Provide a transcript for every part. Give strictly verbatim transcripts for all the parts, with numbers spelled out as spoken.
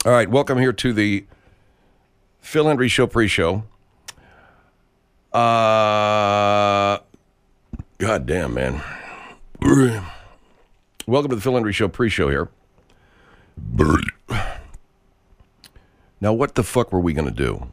All right, welcome here to the Phil Hendrie Show pre-show. Uh, God damn, man. Welcome to the Phil Hendrie Show pre-show here. Now, what the fuck were we going to do?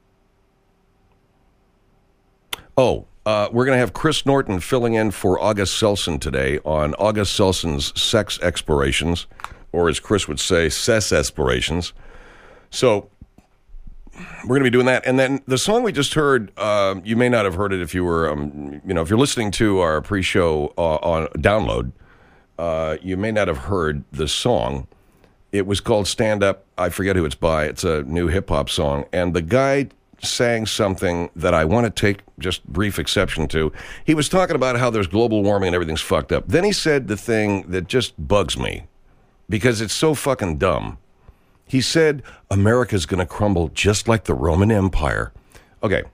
Oh, uh, we're going to have Chris Norton filling in for August Selson today on August Selson's Sex Explorations, or as Chris would say, Cess Explorations. So we're going to be doing that. And then the song we just heard, uh, you may not have heard it if you were, um, you know, if you're listening to our pre-show uh, on download, uh, you may not have heard the song. It was called Stand Up. I forget who it's by. It's a new hip-hop song. And the guy sang something that I want to take just brief exception to. He was talking about how there's global warming and everything's fucked up. Then he said the thing that just bugs me because it's so fucking dumb. He said, America's going to crumble just like the Roman Empire. Okay.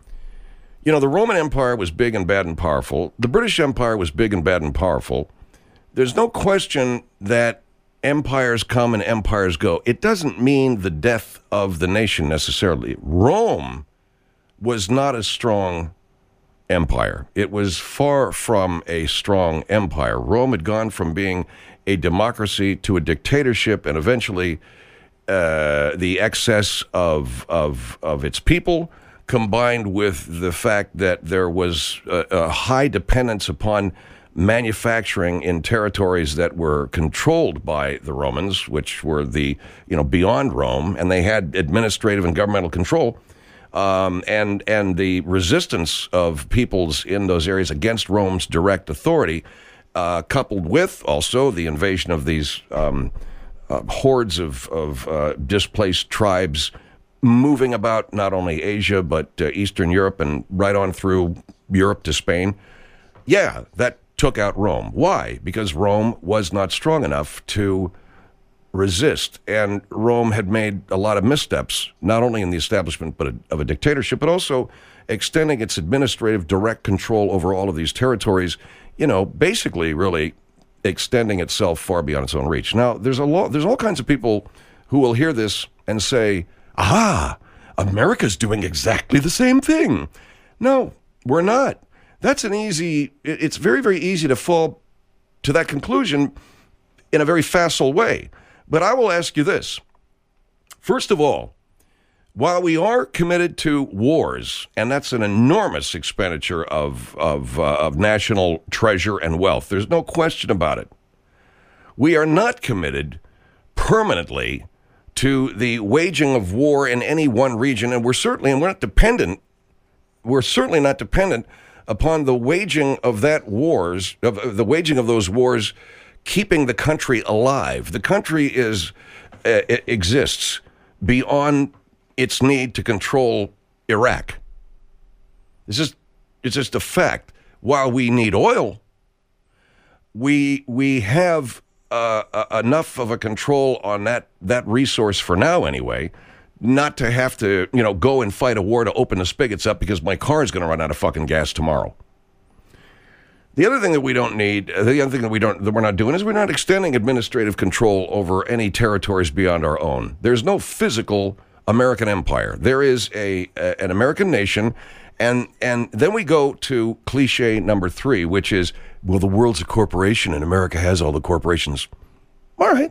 You know, the Roman Empire was big and bad and powerful. The British Empire was big and bad and powerful. There's no question that empires come and empires go. It doesn't mean the death of the nation necessarily. Rome was not a strong empire. It was far from a strong empire. Rome had gone from being a democracy to a dictatorship, and eventually uh, the excess of, of, of its people combined with the fact that there was a, a high dependence upon manufacturing in territories that were controlled by the Romans, which were the, you know, beyond Rome, and they had administrative and governmental control, um, and and the resistance of peoples in those areas against Rome's direct authority, uh, coupled with also the invasion of these um, uh, hordes of, of uh, displaced tribes moving about not only Asia, but uh, Eastern Europe and right on through Europe to Spain. Yeah, that took out Rome. Why? Because Rome was not strong enough to resist. And Rome had made a lot of missteps, not only in the establishment but a, of a dictatorship, but also extending its administrative direct control over all of these territories, you know, basically really extending itself far beyond its own reach. Now, there's a lot, there's all kinds of people who will hear this and say, ah, America's doing exactly the same thing. No, we're not. That's an easy, it's very, very easy to fall to that conclusion in a very facile way. But I will ask you this. First of all, while we are committed to wars, and that's an enormous expenditure of, of, uh, of national treasure and wealth, there's no question about it. We are not committed permanently to the waging of war in any one region, and we're certainly, and we're not dependent, we're certainly not dependent upon the waging of that wars, of the waging of those wars, keeping the country alive. The country is uh, exists beyond its need to control Iraq. It's just, it's just a fact. While we need oil, we we have uh, uh, enough of a control on that that resource for now, anyway, not to have to, you know, go and fight a war to open the spigots up because my car is going to run out of fucking gas tomorrow. The other thing that we don't need, the other thing that we don't, that we're not doing is we're not extending administrative control over any territories beyond our own. There's no physical American empire. There is a, a an American nation, and and then we go to cliche number three, which is, well, the world's a corporation and America has all the corporations. All right.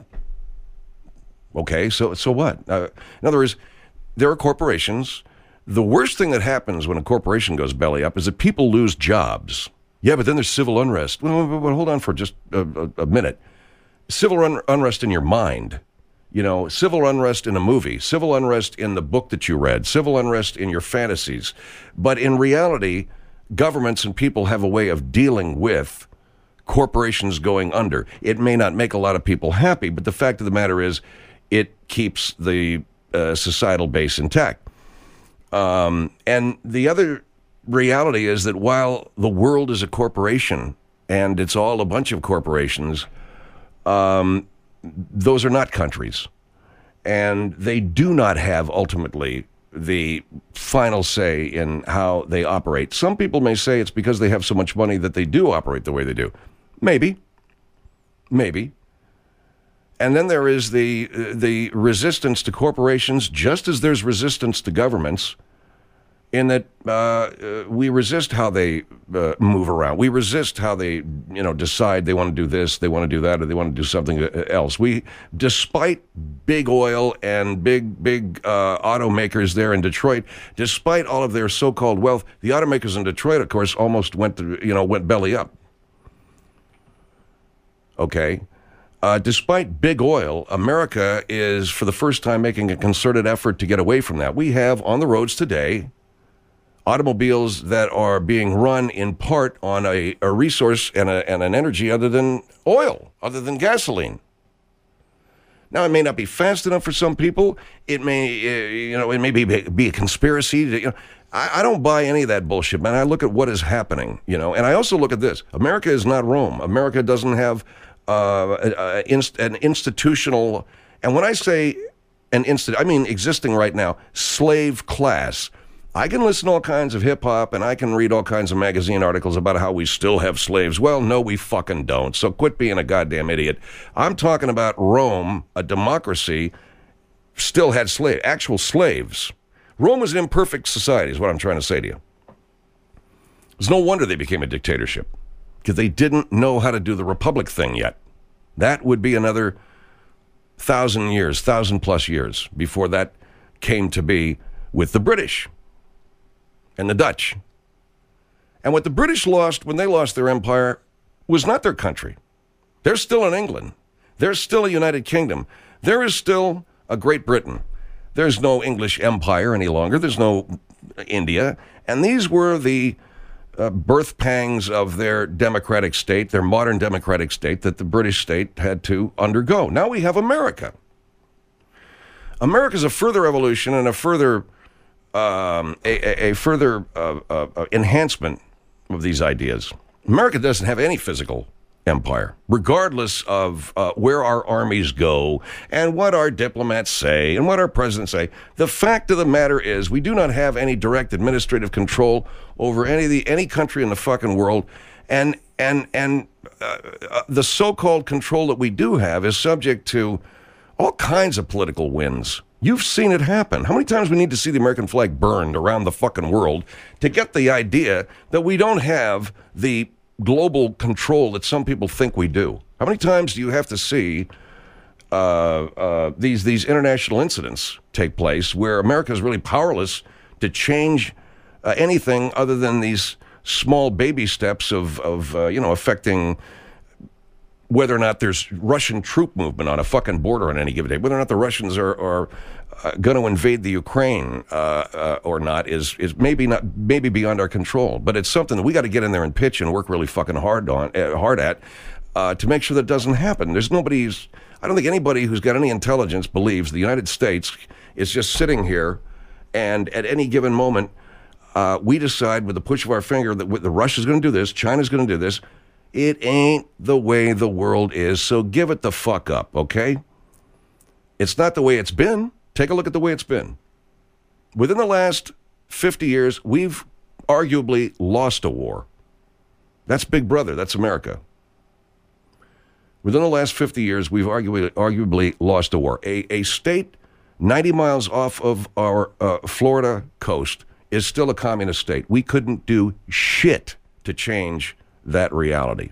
Okay, so so what? Uh, in other words, there are corporations. The worst thing that happens when a corporation goes belly up is that people lose jobs. Yeah, but then there's civil unrest. Well, well, well hold on for just a, a, a minute. Civil un- unrest in your mind. You know, civil unrest in a movie. Civil unrest in the book that you read. Civil unrest in your fantasies. But in reality, governments and people have a way of dealing with corporations going under. It may not make a lot of people happy, but the fact of the matter is, it keeps the uh, societal base intact. Um, and the other reality is that while the world is a corporation, and it's all a bunch of corporations, um, those are not countries. And they do not have, ultimately, the final say in how they operate. Some people may say it's because they have so much money that they do operate the way they do. Maybe. Maybe. And then there is the the resistance to corporations, just as there's resistance to governments, in that uh, uh, we resist how they uh, move around. We resist how they, you know, decide they want to do this, they want to do that, or they want to do something else. We, despite big oil and big, big uh, automakers there in Detroit, despite all of their so-called wealth, the automakers in Detroit, of course, almost went to, you know, went belly up. Okay. Uh, despite big oil, America is, for the first time, making a concerted effort to get away from that. We have on the roads today automobiles that are being run in part on a, a resource and, a, and an energy other than oil, other than gasoline. Now, it may not be fast enough for some people. It may, uh, you know, it may be, be a conspiracy. To, you know, I, I don't buy any of that bullshit, man. I look at what is happening, you know, and I also look at this. America is not Rome. America doesn't have uh, a, a inst- an institutional, and when I say an instant, I mean existing right now, slave class. I can listen to all kinds of hip-hop, and I can read all kinds of magazine articles about how we still have slaves. Well, no, we fucking don't. So quit being a goddamn idiot. I'm talking about Rome, a democracy, still had slave, actual slaves. Rome was an imperfect society, is what I'm trying to say to you. It's no wonder they became a dictatorship, because they didn't know how to do the republic thing yet. That would be another thousand years, thousand plus years before that came to be with the British and the Dutch. And what the British lost when they lost their empire was not their country. They're still in England. There's still a United Kingdom. There is still a Great Britain. There's no English empire any longer. There's no India. And these were the uh, birth pangs of their democratic state, their modern democratic state that the British state had to undergo. Now we have America. America's a further evolution and a further Um, a, a, a further uh, uh, enhancement of these ideas. America doesn't have any physical empire, regardless of uh, where our armies go and what our diplomats say and what our presidents say. The fact of the matter is we do not have any direct administrative control over any of the, any country in the fucking world. And, and, and uh, uh, the so-called control that we do have is subject to all kinds of political winds. You've seen it happen. How many times we need to see the American flag burned around the fucking world to get the idea that we don't have the global control that some people think we do? How many times do you have to see uh, uh, these these international incidents take place where America is really powerless to change uh, anything other than these small baby steps of, of uh, you know, affecting whether or not there's Russian troop movement on a fucking border on any given day, whether or not the Russians are, are uh, going to invade the Ukraine uh, uh, or not is is maybe not maybe beyond our control. But it's something that we got to get in there and pitch and work really fucking hard on uh, hard at uh, to make sure that doesn't happen. There's nobody's. I don't think anybody who's got any intelligence believes the United States is just sitting here and at any given moment uh, we decide with the push of our finger that the Russia's going to do this, China's going to do this. It ain't the way the world is, so give it the fuck up, okay? It's not the way it's been. Take a look at the way it's been. Within the last fifty years, we've arguably lost a war. That's Big Brother. That's America. Within the last fifty years, we've arguably, arguably lost a war. A, a state ninety miles off of our uh, Florida coast is still a communist state. We couldn't do shit to change that reality.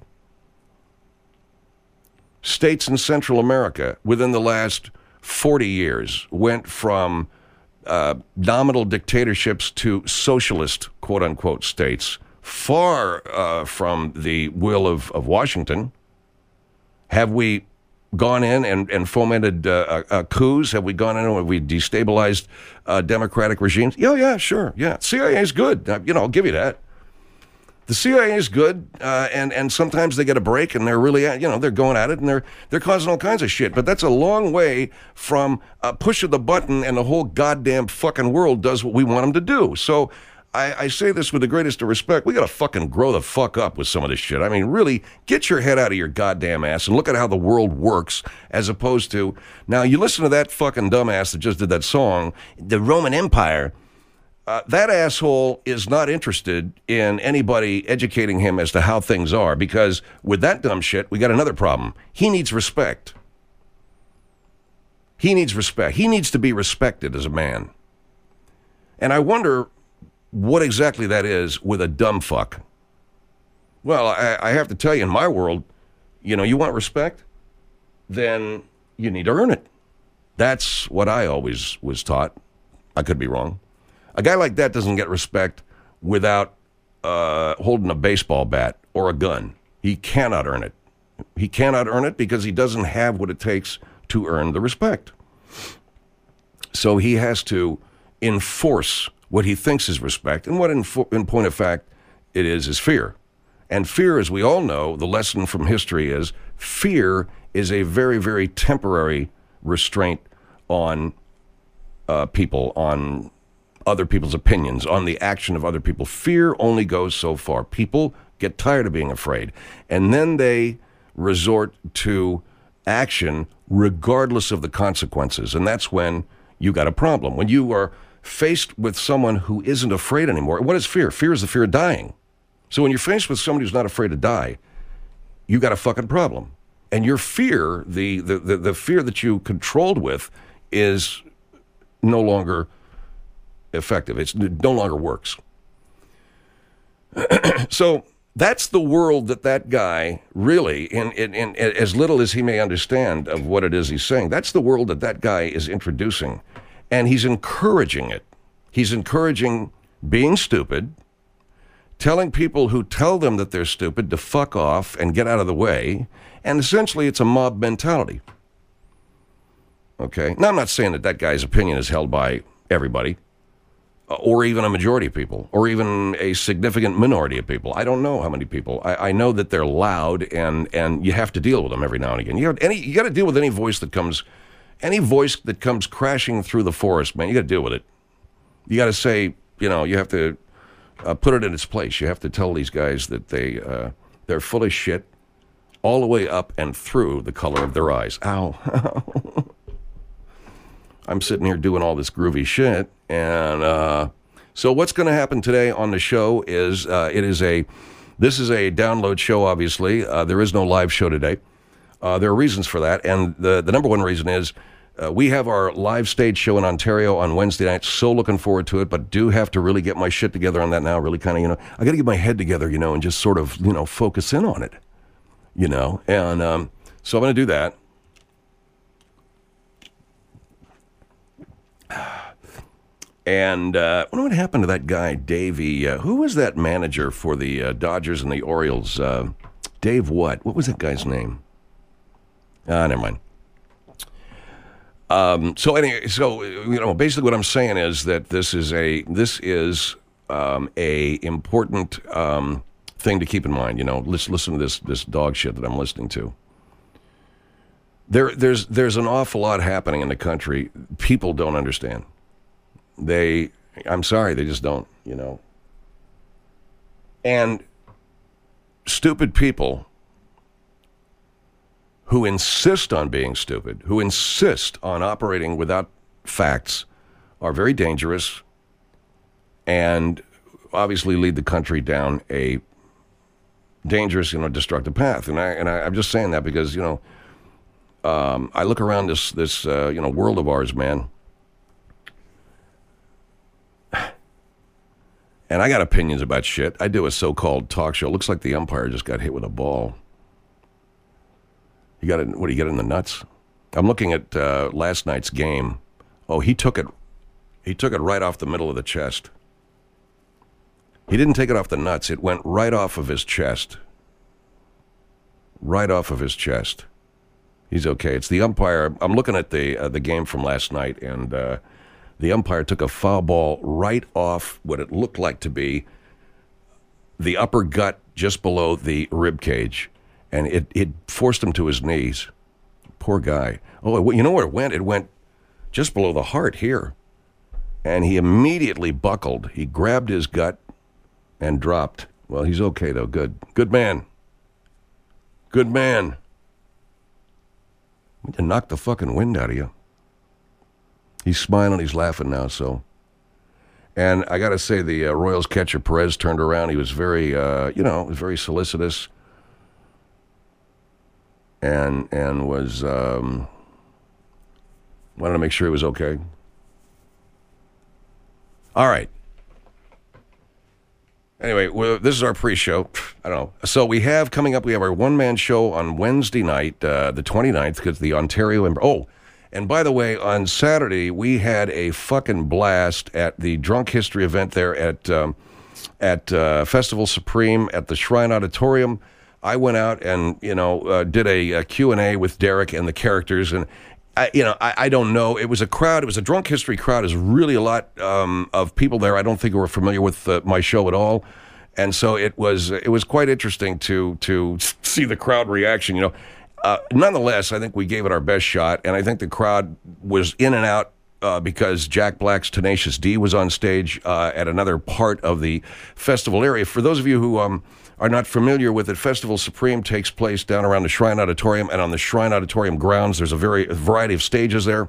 States in Central America within the last forty years went from uh, nominal dictatorships to socialist, quote unquote, states, far uh, from the will of, of Washington. Have we gone in and, and fomented uh, uh, coups? Have we gone in and have we destabilized uh, democratic regimes? Yeah, yeah, sure, yeah. C I A is good. Uh, you know, I'll give you that. The C I A is good, uh, and and sometimes they get a break, and they're really, you know, they're going at it, and they're they're causing all kinds of shit. But that's a long way from a push of the button, and the whole goddamn fucking world does what we want them to do. So I, I say this with the greatest of respect. We got to fucking grow the fuck up with some of this shit. I mean, really, get your head out of your goddamn ass and look at how the world works, as opposed to, now you listen to that fucking dumbass that just did that song, the Roman Empire. Uh, that asshole is not interested in anybody educating him as to how things are, because with that dumb shit, we got another problem. He needs respect. He needs respect. He needs to be respected as a man. And I wonder what exactly that is with a dumb fuck. Well, I, I have to tell you, in my world, you know, you want respect? Then you need to earn it. That's what I always was taught. I could be wrong. A guy like that doesn't get respect without uh, holding a baseball bat or a gun. He cannot earn it. He cannot earn it because he doesn't have what it takes to earn the respect. So he has to enforce what he thinks is respect, and what in, in point of fact it is is fear. And fear, as we all know, the lesson from history is fear is a very, very temporary restraint on uh, people, on other people's opinions, on the action of other people. Fear only goes so far. People get tired of being afraid, and then they resort to action regardless of the consequences. And that's when you got a problem. When you are faced with someone who isn't afraid anymore. What is fear? Fear is the fear of dying. So when you're faced with somebody who's not afraid to die, you got a fucking problem. And your fear, the, the, the, the fear that you controlled with, is no longer effective. It's, it no longer works. So that's the world that that guy really, in, in, in as little as he may understand of what it is he's saying, that's the world that that guy is introducing. And he's encouraging it. He's encouraging being stupid, telling people who tell them that they're stupid to fuck off and get out of the way. And essentially, it's a mob mentality. Okay? Now, I'm not saying that that guy's opinion is held by everybody, or even a majority of people, or even a significant minority of people. I don't know how many people. I, I know that they're loud, and, and you have to deal with them every now and again. You have any, you got to deal with any voice that comes, any voice that comes crashing through the forest, man. You got to deal with it. You got to say, you know, you have to uh, put it in its place. You have to tell these guys that they uh, they're full of shit, all the way up and through the color of their eyes. Ow. I'm sitting here doing all this groovy shit, and uh, so what's going to happen today on the show is uh, it is a, this is a download show, obviously. Uh, there is no live show today. Uh, there are reasons for that, and the, the number one reason is uh, we have our live stage show in Ontario on Wednesday night. So looking forward to it, but do have to really get my shit together on that now, really kind of, you know, I got to get my head together, you know, and just sort of, you know, focus in on it, you know, and um, so I'm going to do that. And uh, I wonder what happened to that guy, Davey. Uh, who was that manager for the uh, Dodgers and the Orioles? Uh, Dave what? What was that guy's name? Ah, never mind. Um, so anyway, so you know, basically what I'm saying is that this is a this is um, a important um, thing to keep in mind. You know, let's listen to this this dog shit that I'm listening to. There, there's there's an awful lot happening in the country. People don't understand. They, I'm sorry, they just don't, you know. And stupid people who insist on being stupid, who insist on operating without facts, are very dangerous and obviously lead the country down a dangerous, you know, destructive path. And I and I, I'm just saying that because, you know, um, I look around this this uh, you know world of ours, man. And I got opinions about shit. I do a so-called talk show. It looks like the umpire just got hit with a ball. You got it? What do you get in the nuts? I'm looking at uh, last night's game. Oh, he took it. He took it right off the middle of the chest. He didn't take it off the nuts. It went right off of his chest. Right off of his chest. He's okay. It's the umpire. I'm looking at the uh, the game from last night, and uh, the umpire took a foul ball right off what it looked like to be the upper gut just below the rib cage, and it, it forced him to his knees. Poor guy. Oh, you know where it went? It went just below the heart here, and he immediately buckled. He grabbed his gut and dropped. Well, he's okay, though. Good. Good man. Good man. To knock the fucking wind out of you. He's smiling, he's laughing now, so. And I got to say, the uh, Royals catcher, Perez, turned around. He was very, uh, you know, was very solicitous. And and was, um, Wanted to make sure he was okay. All right. Anyway, well, this is our pre-show. I don't know. So we have coming up, we have our one-man show on Wednesday night, uh, the twenty-ninth, because the Ontario... And, oh, and by the way, on Saturday, we had a fucking blast at the Drunk History event there at um, at uh, Festival Supreme at the Shrine Auditorium. I went out and, you know, uh, did a, a Q and A with Derek and the characters, and I, you know, I, I don't know. It was a crowd. It was a Drunk History crowd. There's really a lot um, of people there. I don't think who were familiar with uh, my show at all, and so it was it was quite interesting to to see the crowd reaction. You know, uh, nonetheless, I think we gave it our best shot, and I think the crowd was in and out uh, because Jack Black's Tenacious D was on stage uh, at another part of the festival area. For those of you who um. are not familiar with it, Festival Supreme takes place down around the Shrine Auditorium, and on the Shrine Auditorium grounds, there's a very a variety of stages there.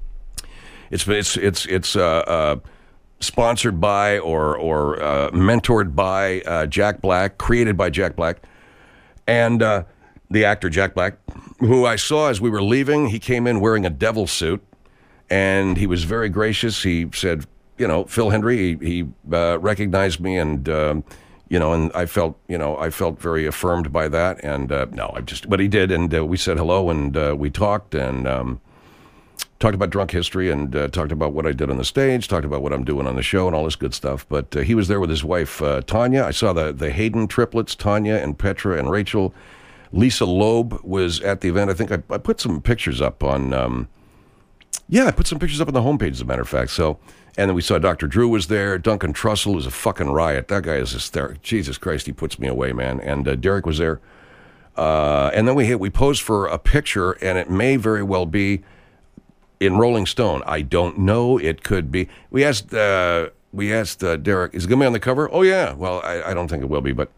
It's it's it's it's uh, uh, sponsored by or or uh, mentored by uh, Jack Black, created by Jack Black, and uh, the actor Jack Black, who I saw as we were leaving. He came in wearing a devil suit, and he was very gracious. He said, "You know, Phil Hendry." He, he uh, recognized me and. Um, You know, and I felt, you know, I felt very affirmed by that. And uh, no, I just, but he did. And uh, we said hello and uh, we talked and um, talked about Drunk History and uh, talked about what I did on the stage, talked about what I'm doing on the show and all this good stuff. But uh, he was there with his wife, uh, Tanya. I saw the, the Hayden triplets, Tanya and Petra and Rachel. Lisa Loeb was at the event. I think I, I put some pictures up on, um, yeah, I put some pictures up on the homepage, as a matter of fact. So, and then we saw Doctor Drew was there. Duncan Trussell was a fucking riot. That guy is hysterical. Jesus Christ, he puts me away, man. And uh, Derek was there. Uh, and then we hit, we posed for a picture, and it may very well be in Rolling Stone. I don't know. It could be. We asked uh, we asked uh, Derek, is it going to be on the cover? Oh, yeah. Well, I, I don't think it will be, but...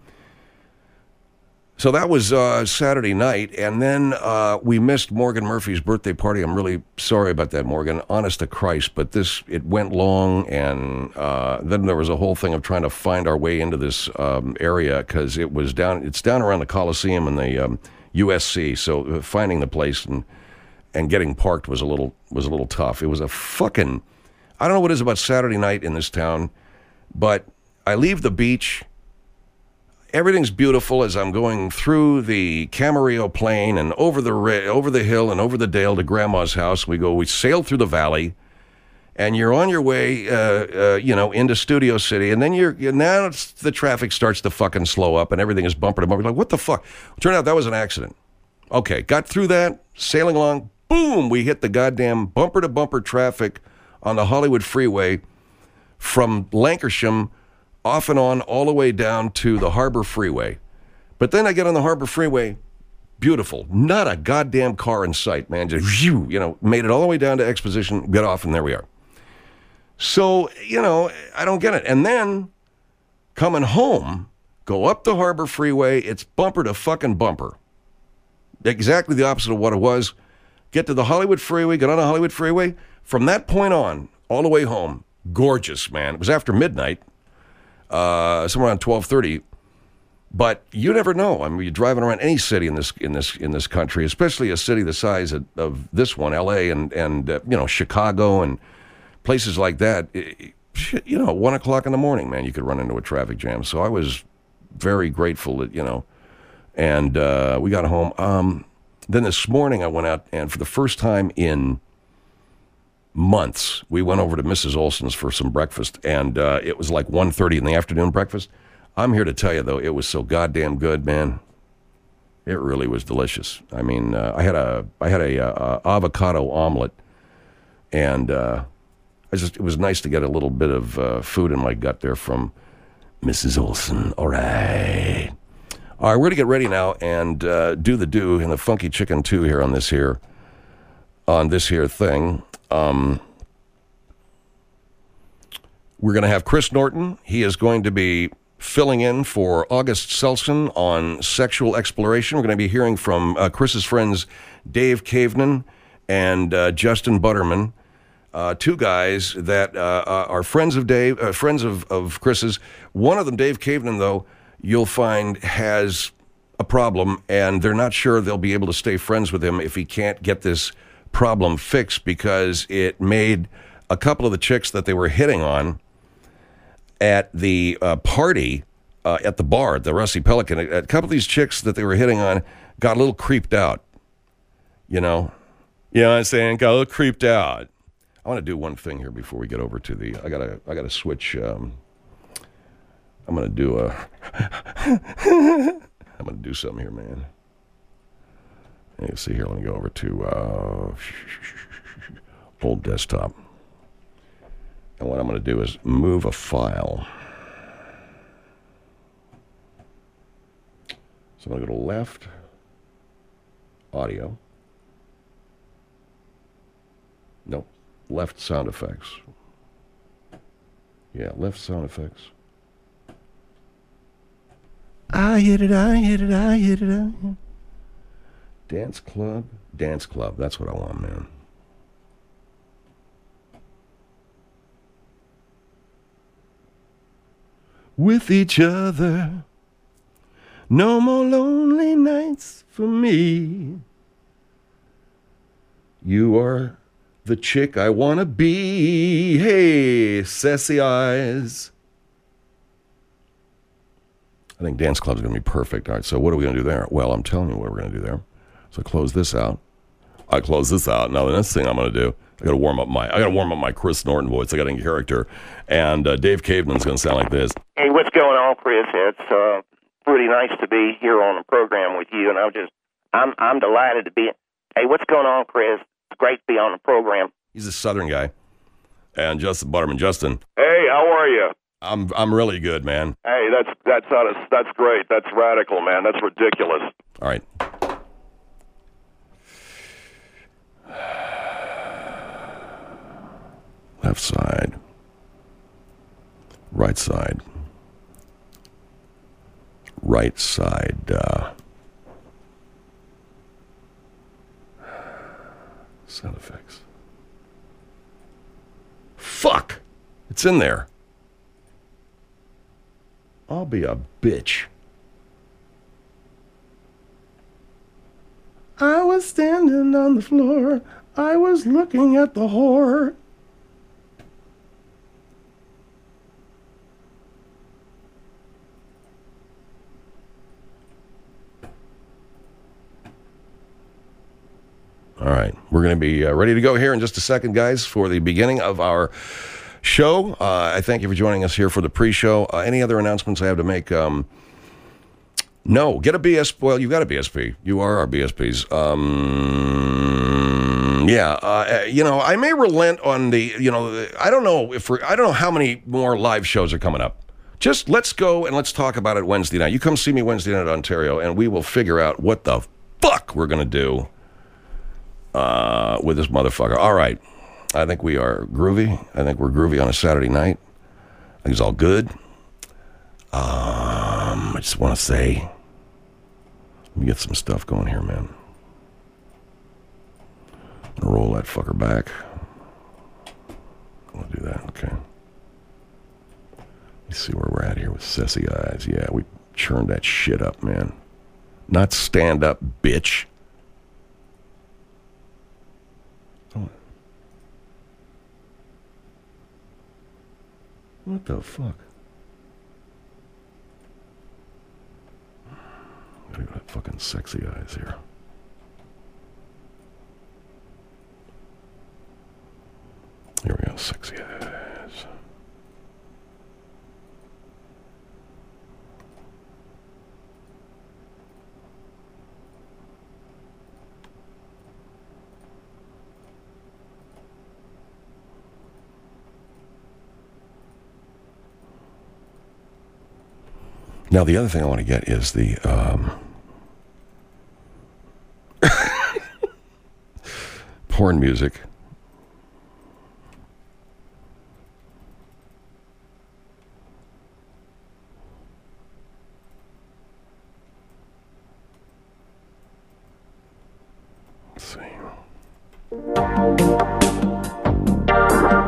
So that was uh, Saturday night, and then uh, we missed Morgan Murphy's birthday party. I'm really sorry about that, Morgan. Honest to Christ, but this, it went long, and uh, then there was a whole thing of trying to find our way into this um, area, because it was down, it's down around the Coliseum and the um, U S C, so finding the place and and getting parked was a little was a little tough. It was a fucking, I don't know what it is about Saturday night in this town, but I leave the beach. Everything's beautiful as I'm going through the Camarillo Plain and over the over the hill and over the dale to Grandma's house. We go, we sail through the valley, and you're on your way, uh, uh, you know, into Studio City, and then you're, you're now it's, the traffic starts to fucking slow up, and everything is bumper to bumper. Like, what the fuck? Turned out that was an accident. Okay, got through that, sailing along, boom, we hit the goddamn bumper to bumper traffic on the Hollywood Freeway from Lancashire off and on all the way down to the Harbor Freeway. But then I get on the Harbor Freeway, beautiful. Not a goddamn car in sight, man. Just, you know, made it all the way down to Exposition, got off, and there we are. So, you know, I don't get it. And then, coming home, go up the Harbor Freeway, it's bumper to fucking bumper. Exactly the opposite of what it was. Get to the Hollywood Freeway, get on the Hollywood Freeway. From that point on, all the way home, gorgeous, man. It was after midnight. Uh, somewhere around twelve thirty, but you never know. I mean, you're driving around any city in this in this in this country, especially a city the size of, of this one, L A, and and uh, you know, Chicago and places like that. It, you know, one o'clock in the morning, man, you could run into a traffic jam. So I was very grateful that, you know, and uh, we got home. Um, then this morning I went out, and for the first time in months, we went over to Missus Olson's for some breakfast, and uh, it was like one thirty in the afternoon breakfast. I'm here to tell you, though, it was so goddamn good, man. It really was delicious. I mean, uh, I had a I had a uh, avocado omelet, and uh, I just it was nice to get a little bit of uh, food in my gut there from Missus Olson. All right. All right, we're going to get ready now and uh, do the do in the Funky Chicken two here on this here, on this here thing. Um, we're going to have Chris Norton. He is going to be filling in for August Selson on sexual exploration. We're going to be hearing from uh, Chris's friends Dave Cavenan and uh, Justin Butterman, uh, two guys that uh, are friends of Dave, uh, friends of, of Chris's. One of them, Dave Cavenan, though, you'll find has a problem, and they're not sure they'll be able to stay friends with him if he can't get this problem fixed because it made a couple of the chicks that they were hitting on at the uh, party, uh, at the bar, the Rusty Pelican, a, a couple of these chicks that they were hitting on got a little creeped out. You know? You know what I'm saying? Got a little creeped out. I want to do one thing here before we get over to the, I gotta, I gotta switch, um, I'm gonna do a, I'm gonna do something here, man. You see here, let me go over to, uh, old desktop. And what I'm going to do is move a file. So I'm going to go to left, audio. Nope, left sound effects. Yeah, left sound effects. I hit it, I hit it, I hit it, I hit it. Dance club, dance club. That's what I want, man. With each other, no more lonely nights for me. You are the chick I want to be. Hey, sassy eyes. I think dance club's going to be perfect. All right, so what are we going to do there? Well, I'm telling you what we're going to do there. So close this out. I close this out. Now the next thing I'm going to do, I got to warm up my, I got to warm up my Chris Norton voice. I got in character, and uh, Dave Caveman's going to sound like this. Hey, what's going on, Chris? It's uh, pretty nice to be here on the program with you, and I'm just, I'm, I'm delighted to be. Hey, what's going on, Chris? It's great to be on the program. He's a Southern guy, and Justin Butterman. Justin. Hey, how are you? I'm, I'm really good, man. Hey, that's that's not a, that's great. That's radical, man. That's ridiculous. All right. Left side, right side, right side, uh, sound effects. Fuck! It's in there. I'll be a bitch. I was standing on the floor. I was looking at the whore. All right, we're going to be uh, ready to go here in just a second, guys, for the beginning of our show. Uh, I thank you for joining us here for the pre-show. Uh, any other announcements I have to make? Um, no, get a B S P. Well, you got a B S P. You are our B S Ps. Um, yeah, uh, you know, I may relent on the, you know, I don't know if we're, I don't know how many more live shows are coming up. Just let's go and let's talk about it Wednesday night. You come see me Wednesday night at Ontario, and we will figure out what the fuck we're going to do uh, with this motherfucker. All right. I think we are groovy. I think we're groovy on a Saturday night. I think it's all good. Um, I just want to say, let me get some stuff going here, man. I'm gonna roll that fucker back. I'll do that, okay. Let's see where we're at here with Sassy Eyes. Yeah, we churned that shit up, man. Not stand up, bitch. What the fuck? Gotta go that fucking Sexy Eyes here. Here we go, Sexy Eyes. Now, the other thing I want to get is the um, porn music. Let's see.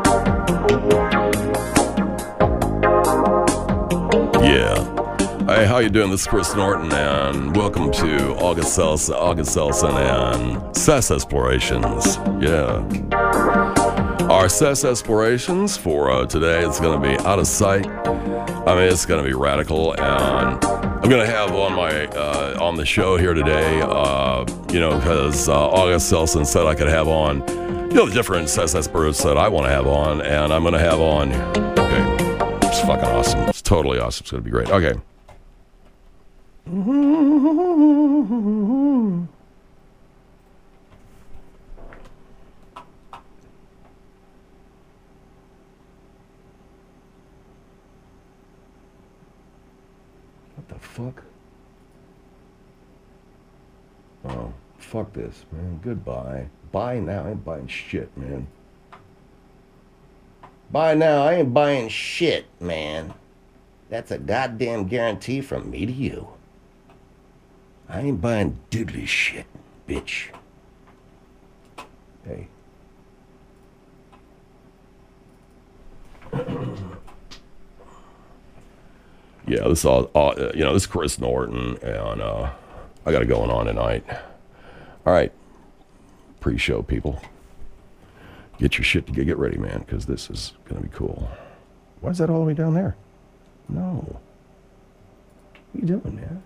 Yeah. Hey, how you doing? This is Chris Norton, and welcome to August Selson, August Selson and Cess Explorations. Yeah. Our Cess Explorations for uh, today is going to be out of sight. I mean, it's going to be radical, and I'm going to have on my uh, on the show here today, uh, you know, because uh, August Selson said I could have on, you know, the different Cess Experts that I want to have on, and I'm going to have on. Okay, it's fucking awesome. It's totally awesome. It's going to be great. Okay. What the fuck? Oh, fuck this, man. Goodbye. Bye now. I ain't buying shit, man. Bye now. I ain't buying shit, man. That's a goddamn guarantee from me to you. I ain't buying diddly shit, bitch. Hey. Yeah, this is all, all, you know, this is Chris Norton, and uh, I got it going on tonight. All right, pre-show people, get your shit to get, get ready, man, because this is gonna be cool. Why is that all the way down there? No. What are you doing, man?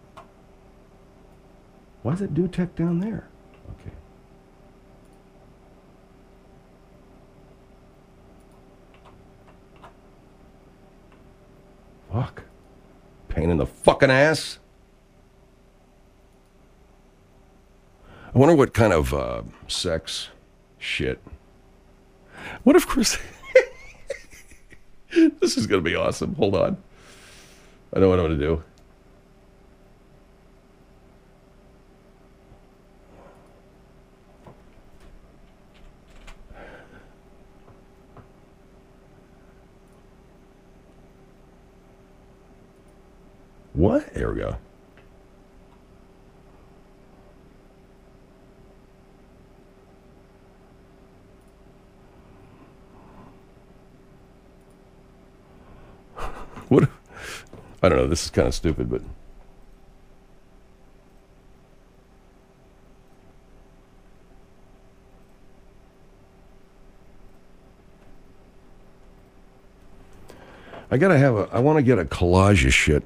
Why is it Dutech down there? Okay. Fuck. Pain in the fucking ass. I wonder what kind of uh, sex shit. What if Chris... This is going to be awesome. Hold on. I know what I'm going to do. What? There we go. What? I don't know. This is kind of stupid, but I gotta have a. I want to get a collage of shit.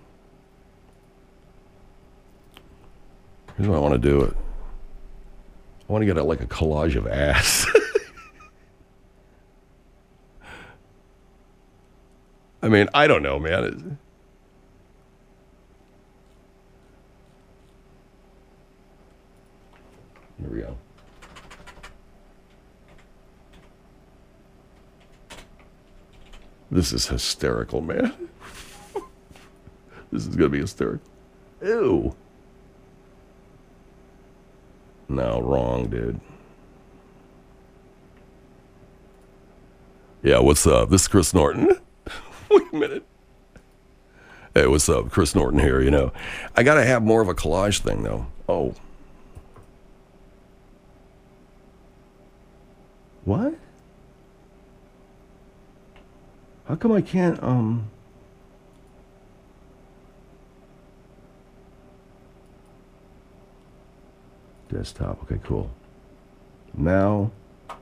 Here's what I want to do. It. I want to get a, like a collage of ass. I mean, I don't know, man. It's... Here we go. This is hysterical, man. This is going to be hysterical. Ew. No, wrong, dude. Yeah, what's up? This is Chris Norton. Wait a minute. Hey, what's up? Chris Norton here, you know. I got to have more of a collage thing, though. Oh. What? How come I can't, um... Desktop. Okay, cool. Now...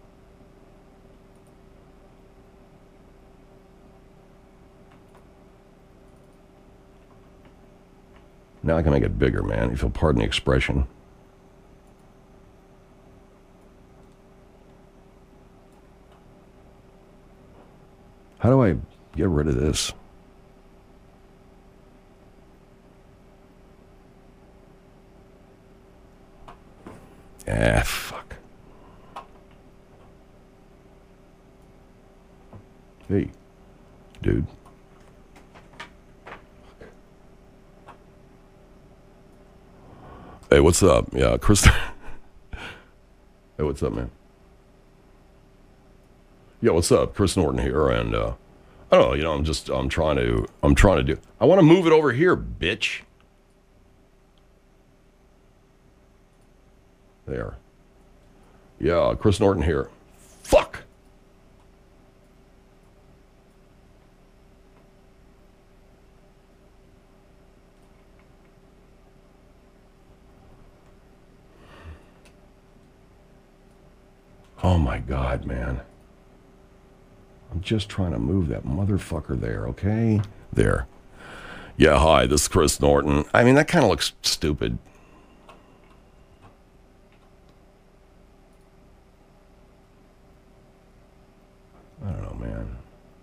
Now I can make it bigger, man. If you'll pardon the expression. How do I get rid of this? Ah, fuck. Hey, dude. Hey, what's up? Yeah, Chris. Hey, what's up, man? Yeah, what's up? Chris Norton here, and uh, I don't know. You know, I'm just, I'm trying to, I'm trying to do. I want to move it over here, bitch. There. Yeah, Chris Norton here. Fuck. Oh my God, man. I'm just trying to move that motherfucker there, okay? There. Yeah, hi, this is Chris Norton. I mean, that kind of looks stupid. I don't know, man.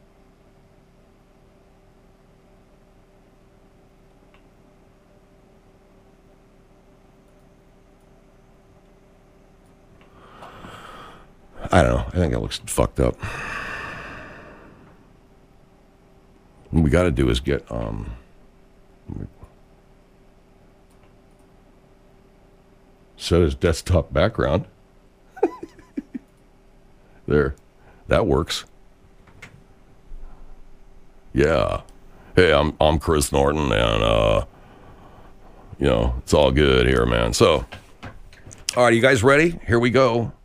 I don't know. I think it looks fucked up. What we got to do is get um set his desktop background. There. That works. Yeah. Hey, I'm I'm Chris Norton, and uh you know, it's all good here, man. So, all right, you guys ready? Here we go.